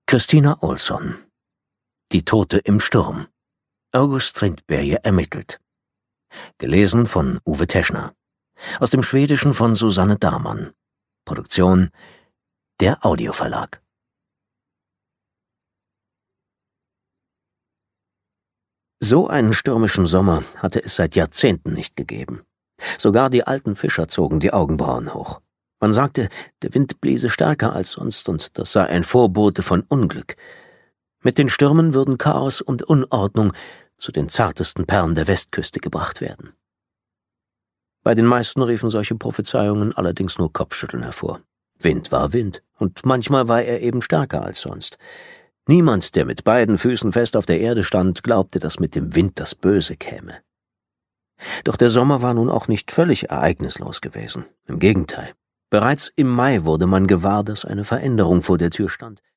Christina Olsson. Die Tote im Sturm. August Strindberg ermittelt. Gelesen von Uwe Teschner. Aus dem Schwedischen von Susanne Darmann. Produktion der Audioverlag. So einen stürmischen Sommer hatte es seit Jahrzehnten nicht gegeben. Sogar die alten Fischer zogen die Augenbrauen hoch. Man sagte, der Wind bliese stärker als sonst und das sei ein Vorbote von Unglück. Mit den Stürmen würden Chaos und Unordnung zu den zartesten Perlen der Westküste gebracht werden. Bei den meisten riefen solche Prophezeiungen allerdings nur Kopfschütteln hervor. Wind war Wind, und manchmal war er eben stärker als sonst. Niemand, der mit beiden Füßen fest auf der Erde stand, glaubte, dass mit dem Wind das Böse käme. Doch der Sommer war nun auch nicht völlig ereignislos gewesen. Im Gegenteil. Bereits im Mai wurde man gewahr, dass eine Veränderung vor der Tür stand.